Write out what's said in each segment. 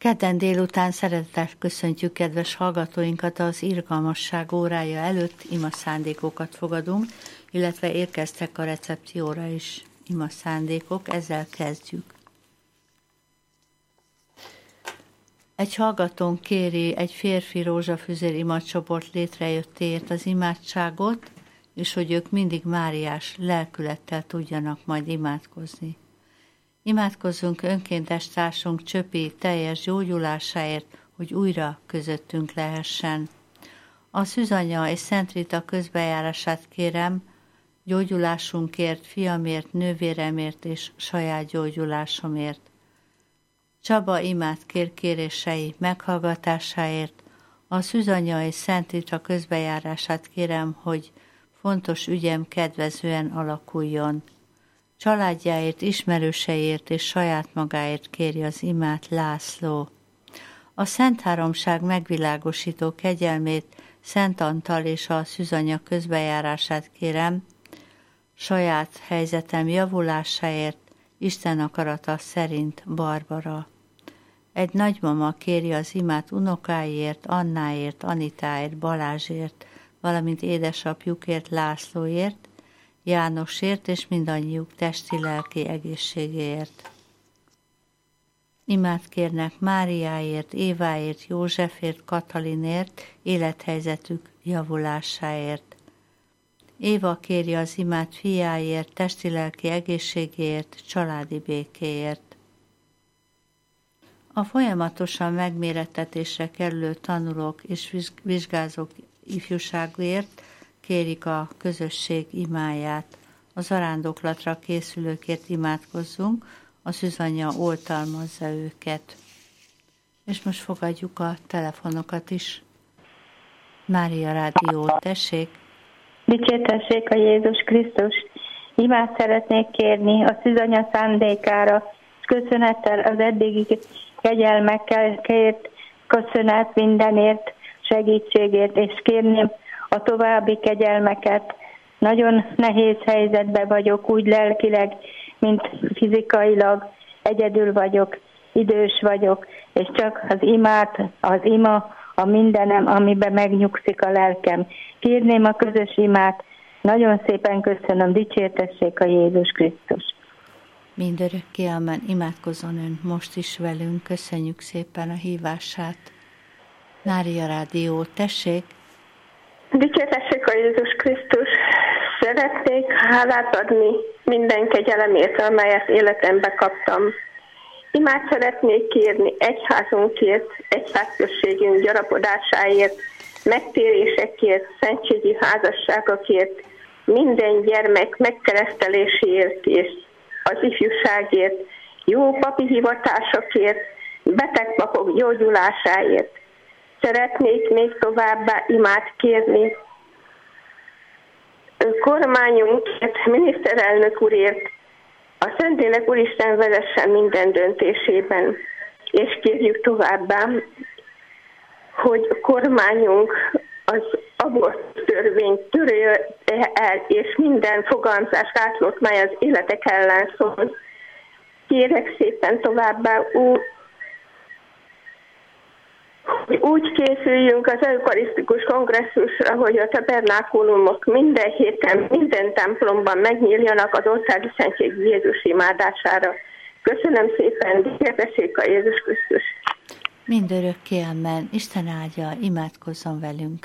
Kedden délután szeretettel köszöntjük kedves hallgatóinkat az irgalmasság órája előtt, ima szándékokat fogadunk, illetve érkeztek a recepcióra is ima szándékok, ezzel kezdjük. Egy hallgatón kéri egy férfi rózsafüzér imacsoport létrejöttéért az imádságot, és hogy ők mindig máriás lelkülettel tudjanak majd imádkozni. Imádkozzunk önkéntes társunk Csöpi teljes gyógyulásáért, hogy újra közöttünk lehessen. A Szűzanya és Szent Rita közbejárását kérem, gyógyulásunkért, fiamért, nővéremért és saját gyógyulásomért. Csaba imád kér kérései meghallgatásáért, a Szűzanya és Szent Rita közbejárását kérem, hogy fontos ügyem kedvezően alakuljon. Családjáért, ismerőseiért és saját magáért kéri az imát László. A Szent Háromság megvilágosító kegyelmét Szent Antal és a Szűzanya közbejárását kérem, saját helyzetem javulásáért, Isten akarata szerint Barbara. Egy nagymama kéri az imát unokáiért, Annáért, Anitáért, Balázsért, valamint édesapjukért, Lászlóért, Jánosért és mindannyiuk testi-lelki egészségéért. Imát kérnek Máriáért, Éváért, Józsefért, Katalinért, élethelyzetük javulásáért. Éva kéri az imát fiáért, testi-lelki egészségéért, családi békéért. A folyamatosan megmérettetésre kerülő tanulók és vizsgázók ifjúságért kérik a közösség imáját. A zarándoklatra készülőkért imádkozzunk, a Szűzanya oltalmazza őket. És most fogadjuk a telefonokat is. Mária Rádió, tessék! Dicsértessék a Jézus Krisztus! Imát szeretnék kérni a Szűzanya szándékára, és köszönettel az eddigi kegyelmekkel kért, köszönet mindenért, segítségért, és kérném a további kegyelmeket. Nagyon nehéz helyzetben vagyok, úgy lelkileg, mint fizikailag. Egyedül vagyok, idős vagyok, és csak az ima a mindenem, amiben megnyugszik a lelkem. Kérném a közös imát. Nagyon szépen köszönöm, dicsértessék a Jézus Krisztus. Mindörökké, amen. Imádkozzon ön most is velünk. Köszönjük szépen a hívását. Mária Rádió, tessék! Dicsértessék a Jézus Krisztus! Szeretnék hálát adni minden kegyelemért, amelyet életembe kaptam. Imát szeretnék kérni egyházunkért, egyházközségünk gyarapodásáért, megtérésekért, szentségi házasságokért, minden gyermek megkereszteléséért és az ifjúságért, jó papi hivatásokért, beteg papok gyógyulásáért. Szeretnék még továbbá imát kérni kormányunkért, miniszterelnök úrért, a Szentlélek Úristen vezessen minden döntésében, és kérjük továbbá, hogy a kormányunk az abortusz törvényt törölje el, és minden fogalmazás gátlót, mely az életek ellen szól. Kérek szépen továbbá úgy készüljünk az eukarisztikus kongresszusra, hogy a tabernákulumok minden héten, minden templomban megnyíljanak az országi szentség Jézus imádására. Köszönöm szépen, dicsértessék a Jézus Krisztus! Mindörökké, amen. Isten áldja, imádkozzon velünk.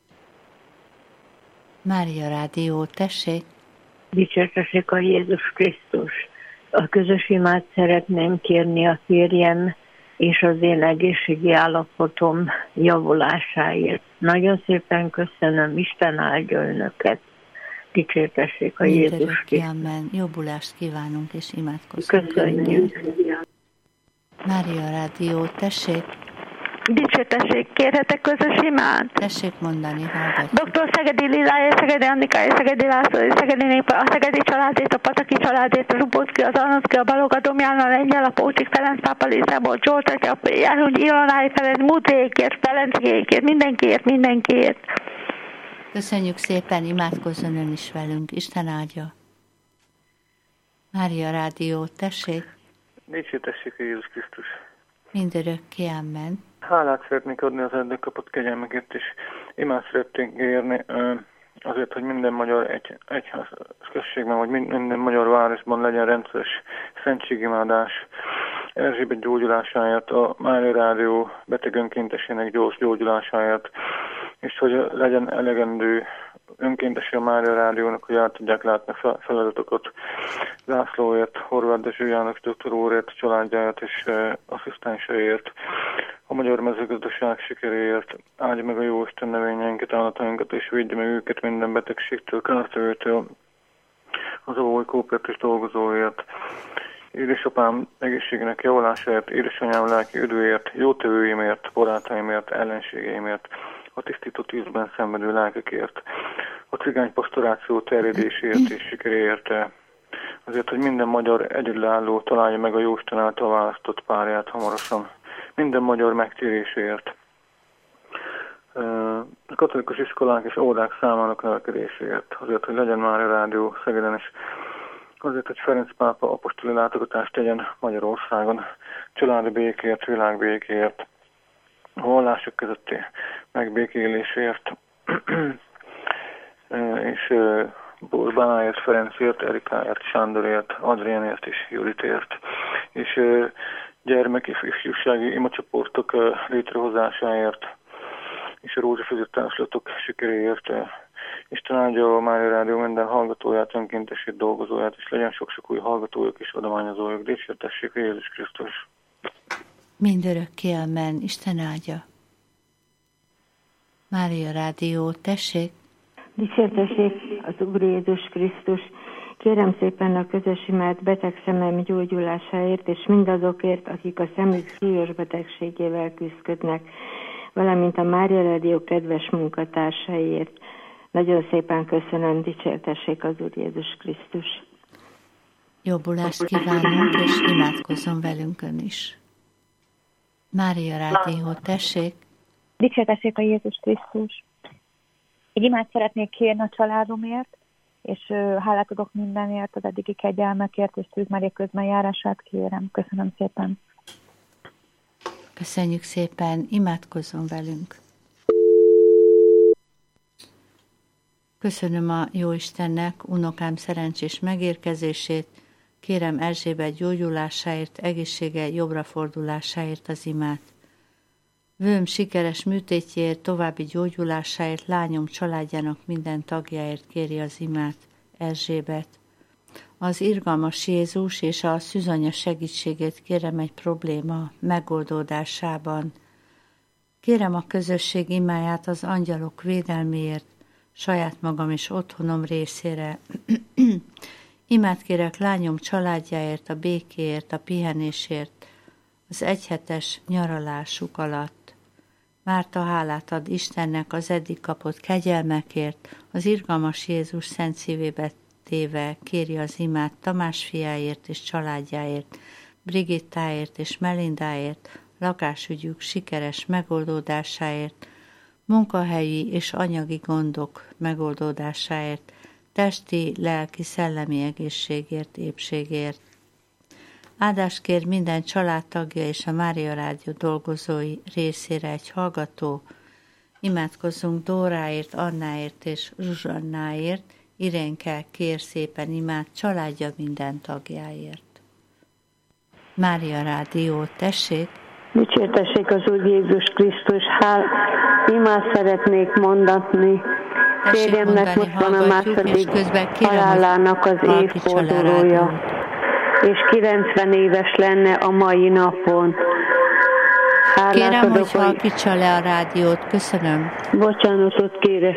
Mária Rádió, tessék! Dicsértessék a Jézus Krisztus! A közös imát szeretném kérni a férjem és az én egészségi állapotom javulásáért. Nagyon szépen köszönöm, Isten áldja önöket. Dicsértessék a Jézus Krisztus. Amen. Jobbulást kívánunk és imádkozzunk. Köszönjük. Mária Rádió, tessék. Dicsértessék, kérhetek közös imát? Tessék mondani, hallgatjuk. Dr. Szegedi Lilája, Szegedi Annikája, Szegedi László, Szegedi Népa, a Szegedi családét, a Pataki családét, a Zsubóczki, az Arnoszki, a Balog, a Domján, a Lengyel, a Pócsik, Ferenc pápa, Liszából, Zsolt, a Járhony, Ilonáj, Ferenc, Mutékért, Ferenckékért, mindenkiért. Köszönjük szépen, imádkozzon ön is velünk. Isten áldja. Mária Rádió, tessék. Dicsértessék a Jézus Krisztus! mindörökké, amen. Hálát szeretnék adni az eddig kapott kegyelmekért, és imát szeretnék érni azért, hogy minden magyar egyház községben, vagy minden magyar városban legyen rendszeres szentségimádás, Erzsébet gyógyulásáért, a Mária Rádió beteg önkéntesének gyors gyógyulásáért, és hogy legyen elegendő önkéntesi a Mária Rádiónak, hogy el tudják látni a feladatokat Lászlóért, Horváth Dezső János doktor úrért, családjáért és asszisztenseiért, a magyar mezőgazdaság sikeréért, áldja meg a Jóisten növényeinket, állatainkat, és védje meg őket minden betegségtől, kártevőtől, az Avói Kooperátus dolgozóért, édesapám egészségének javulásáért, édesanyám lelki üdvéért, jótevőimért, barátaimért, ellenségeimért, a tisztított tűzben szenvedő lelkekért, a cigány pastoráció terjedéséért és sikeréért, azért, hogy minden magyar egyedülálló találja meg a Jóisten által választott párját hamarosan, minden magyar megtéréséért, a katolikus iskolák és óvodák számának növekedéséért, azért, hogy legyen már a rádió Szegeden is, azért, hogy Ferenc pápa apostoli látogatást tegyen Magyarországon, családi békért, világbékért, a vallások közötti megbékélésért, és Borbánáért, Ferencért, Erikáért, Sándorért, Adriánért és Juditért, és gyermek és ifjúsági imacsoportok létrehozásáért, és a rózsafűző társulatok sikeréért. Isten áldja a Mária Rádió minden hallgatóját, önkéntesét, dolgozóját, és legyen sok-sok új hallgatójuk és adományozójuk. Dicsértessék a Jézus Krisztus! Mindörökké, amen. Isten áldja. Mária Rádió, tessék! Dicsértessék az Úr Jézus Krisztus! Kérem szépen a közös imát beteg szemem gyógyulásáért, és mindazokért, akik a szemük súlyos betegségével küzdködnek, valamint a Mária Rádió kedves munkatársaiért. Nagyon szépen köszönöm, dicsértessék az Úr Jézus Krisztus! Jobbulást kívánunk, és imádkozzon velünk ön is. Mária Rádió, tessék! Dicsértessék a Jézus Krisztus! Egy imát szeretnék kérni a családomért, és hálát adok mindenért, az eddigi kegyelmekért, és Szűz Mária közbenjárását kérem. Köszönöm szépen! Köszönjük szépen, imádkozzon velünk! Köszönöm a Jóistennek unokám szerencsés megérkezését, kérem Erzsébet gyógyulásáért, egészsége jobbra fordulásáért az imát. Vőm sikeres műtétjéért, további gyógyulásáért, lányom családjának minden tagjáért kéri az imát Erzsébet. Az irgalmas Jézus és a szűzanya segítségét kérem egy probléma megoldódásában. Kérem a közösség imáját az angyalok védelméért, saját magam és otthonom részére. Imát kérek lányom családjáért, a békéért, a pihenésért, az egyhetes nyaralásuk alatt. Márta hálát ad Istennek az eddig kapott kegyelmekért, az irgalmas Jézus szent szívébe téve kéri az imát Tamás fiáért és családjáért, Brigittáért és Melindáért, lakásügyük sikeres megoldódásáért, munkahelyi és anyagi gondok megoldódásáért, testi, lelki, szellemi egészségért, épségért. Áldást kér minden családtagja és a Mária Rádió dolgozói részére egy hallgató. Imádkozzunk Dóráért, Annáért és Zsuzsannáért, Irénke kér szépen imát családja minden tagjáért. Mária Rádió, tessék! Dicsértessék az Úr Jézus Krisztus! Imát szeretnék mondani. Férjemnek most van a második halálának az évfordulója, és 90 éves lenne a mai napon. Kérem, hogy halkítsa le a rádiót. Köszönöm. Bocsánatot kérek.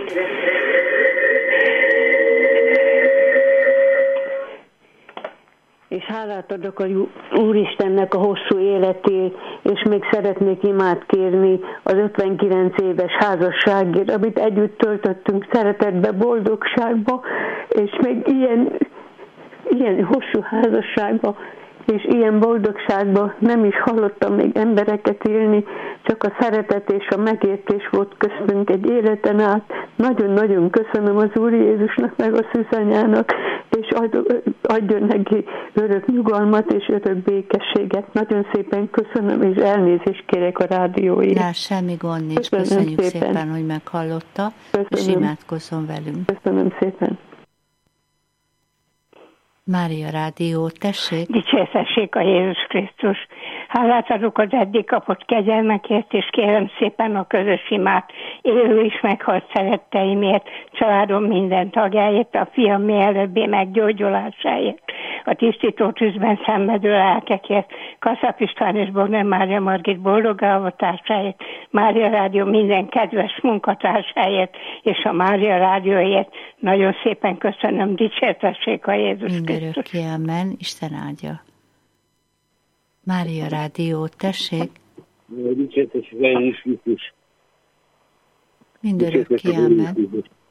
És hálát adok a Úristennek a hosszú életért, és még szeretnék imát kérni az 59 éves házasságért, amit együtt töltöttünk szeretetbe, boldogságba, és még ilyen hosszú házasságba és ilyen boldogságban nem is hallottam még embereket élni, csak a szeretet és a megértés volt köztünk egy életen át. Nagyon-nagyon köszönöm az Úr Jézusnak, meg a szűzanyának, és adjon neki örök nyugalmat és örök békességet. Nagyon szépen köszönöm, és elnézést kérek a rádióért. Na, semmi gond nincs. Köszönjük szépen, hogy meghallotta, és imádkozzon velünk. Köszönöm szépen. Mária Rádió, tessék! Dicsértessék a Jézus Krisztus! Hálát adok az eddig kapott kegyelmekért, és kérem szépen a közös imát, élő is meghalt szeretteimért, családom minden tagjáért, a fiam mielőbbi meggyógyulásáért, a tisztító tűzben szenvedő lelkekért, Kaszap István és Bogner Mária Margit boldog avatásáért, Mária Rádió minden kedves munkatársáért, és a Mária Rádióért. Nagyon szépen köszönöm, dicsértessék a Jézus Krisztus! Mindörökké, amen, Isten áldja. Mária Rádió, tessék! Dicsértessék a Jézus Krisztus! Mindörökké, amen.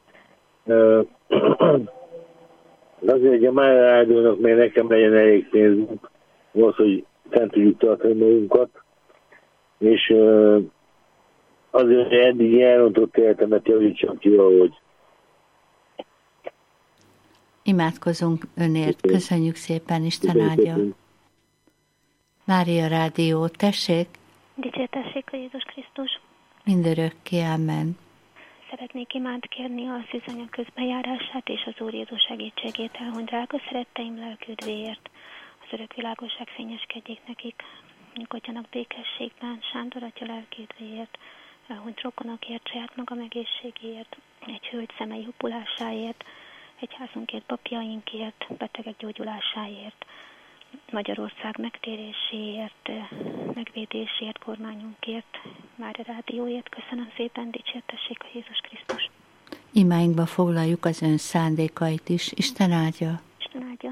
Azért, hogy a Mária Rádiónak még nekem legyen elég pénzünk, az, hogy fent tudjuk tartani magunkat, és azért, hogy eddig elrontott életemet javítsam ki valahogy. Imádkozunk önért. Köszönjük szépen, Isten áldja. Mária Rádió, tessék! Dicsértessék a Jézus Krisztus! Mindörökké, amen. Szeretnék imád kérni a szűzanya közbejárását és az Úr Jézus segítségét, hogy drága szeretteim lelküdvéért, az örök világosság fényeskedjék nekik, nyugodjanak békességben, Sándor atya lelküdvéért, hogy rokonokért, saját maga egészségéért, egy hölgy szemei hupulásáért, egyházunkért, papjainkért, betegek gyógyulásáért, Magyarország megtéréséért, megvédéséért, kormányunkért, Mária Rádióért. Köszönöm szépen, dicsértessék a Jézus Krisztus. Imáinkba foglaljuk az ön szándékait is. Isten áldja. Isten áldja.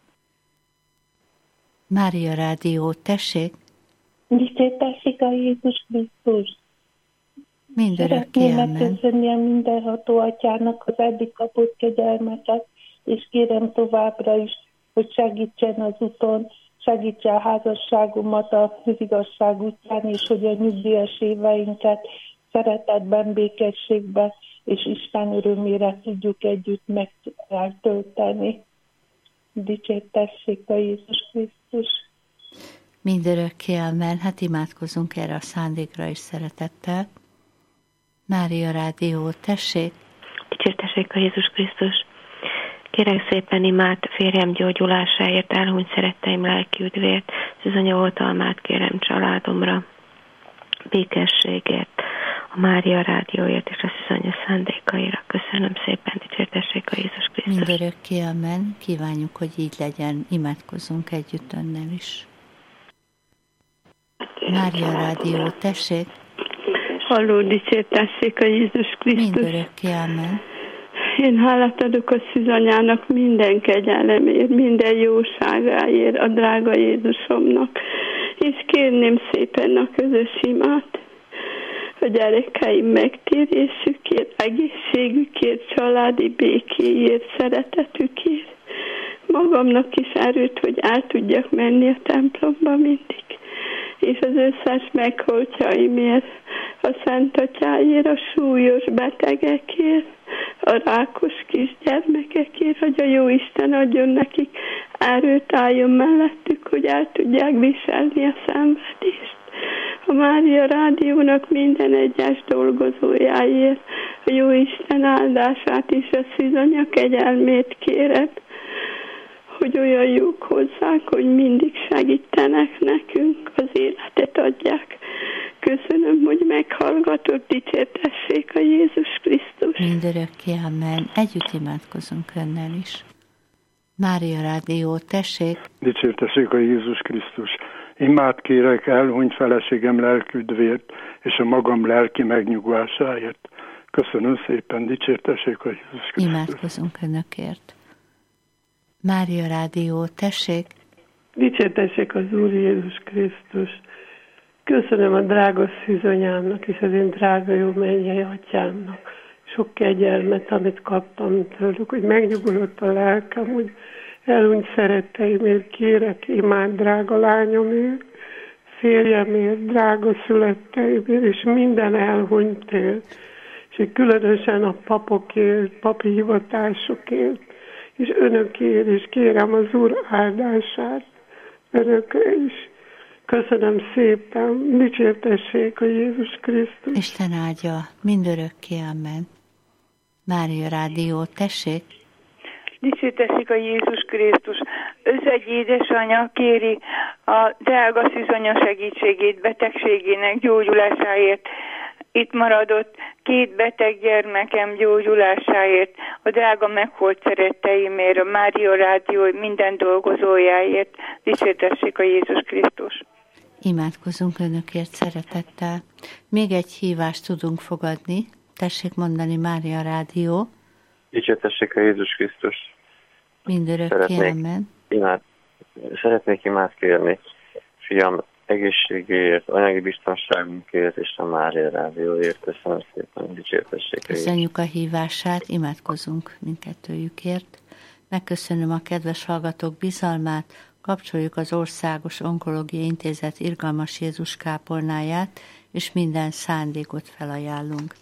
Mária Rádió, tessék. Dicsértessék a Jézus Krisztus. Mindörökké, amen. Megköszönni a mindenható atyának az eddig kapott kegyelmeket, és kérem továbbra is, hogy segítsen az úton, segítsen a házasságomat az igazság útján, és hogy a nyugdíjas éveinket szeretetben, békességben és Isten örömére tudjuk együtt megtölteni. Dicsértessék a Jézus Krisztus. Mindörökké, amen. Hát imádkozunk erre a szándékra is szeretettel. Mária Rádió, tessék! Dicsértessék a Jézus Krisztus! Kérek szépen imát férjem gyógyulásáért, elhunyt szeretteim lelki üdvért, szűzanya oltalmát kérem családomra, békességért, a Mária Rádióért és a szűzanya szándékaira. Köszönöm szépen, dicsértessék a Jézus Krisztus! Mindörökké, amen. Kívánjuk, hogy így legyen. Imádkozzunk együtt önnel is. Mária Rádió, tessék! Halló, dicsértessék a Jézus Krisztus! Mindörökké, amen. Én hálát adok a szűzanyának minden kegyelemért, minden jóságáért, a drága Jézusomnak, és kérném szépen a közös imát, a gyerekeim megtérésükért, egészségükért, családi békéért, szeretetükért, magamnak is erőt, hogy el tudjak menni a templomba mindig, és az összes megholtjaimért, a Szent Atyáért, a súlyos betegekért, a rákos kisgyermekekért, hogy a Jóisten adjon nekik erőt, álljon mellettük, hogy el tudják viselni a szenvedést. A Mária Rádiónak minden egyes dolgozójáért, a Jóisten áldását és a szűzanya kegyelmét kérem, hogy olyan jók hozzánk, hogy mindig segítenek nekünk, az életet adják. Köszönöm, hogy meghallgatott, dicsértessék a Jézus Krisztus. Mindörökké, amen. Együtt imádkozunk önnel is. Mária Rádió, tessék! Dicsértessék a Jézus Krisztus! Imát kérek elhunyt feleségem lelküdvért és a magam lelki megnyugvásáért. Köszönöm szépen, dicsértessék a Jézus Krisztus! Imádkozunk önökért. Mária Rádió, tessék! Dicsértessék az Úr Jézus Krisztus! Köszönöm a drága szűzanyámnak és az én drága jó mennyei atyámnak sok kegyelmet, amit kaptam tőlük, hogy megnyugodott a lelkem, hogy elhunyt szeretteimért kérek, imád drága lányomért, férjemért, drága születteimért, és minden elhunytért, és különösen a papokért, papi hivatásokért, és önökért, és kérem az Úr áldását önökre is. Köszönöm szépen, dicsértessék a Jézus Krisztus. Isten áldja, mindörökké, amen. Mária Rádió, tessék! Dicsértessék a Jézus Krisztus. Összegy édesanyja kéri a drága szűzanya segítségét betegségének gyógyulásáért. Itt maradott 2 beteg gyermekem gyógyulásáért, a drága megholt szeretteimért, a Mária Rádió minden dolgozójáért. Dicsértessék a Jézus Krisztus. Imádkozunk önökért szeretettel. Még egy hívást tudunk fogadni. Tessék mondani, Mária Rádió. Dicsértessék a Jézus Krisztus. Mindörökké, amen. Szeretnék imád kérni, fiam, egészségéért, anyagi biztonságunkért és a Mária Rádióért. Köszönöm szépen, dicsértessék. Köszönjük a hívását, imádkozunk mindkettőjükért. Megköszönöm a kedves hallgatók bizalmát, kapcsoljuk az Országos Onkológiai Intézet Irgalmas Jézus kápolnáját, és minden szándékot felajánlunk.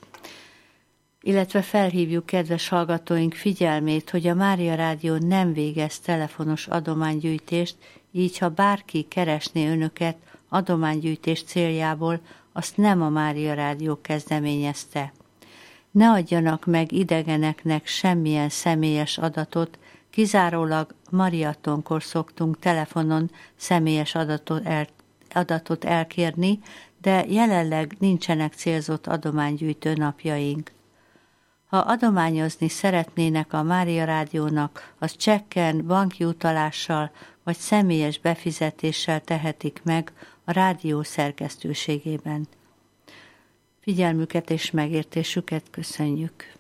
Illetve felhívjuk kedves hallgatóink figyelmét, hogy a Mária Rádió nem végez telefonos adománygyűjtést, így ha bárki keresné önöket adománygyűjtés céljából, azt nem a Mária Rádió kezdeményezte. Ne adjanak meg idegeneknek semmilyen személyes adatot, kizárólag mariatonkor szoktunk telefonon személyes adatot elkérni, de jelenleg nincsenek célzott adománygyűjtő napjaink. Ha adományozni szeretnének a Mária Rádiónak, az csekken, banki utalással vagy személyes befizetéssel tehetik meg a rádió szerkesztőségében. Figyelmüket és megértésüket köszönjük.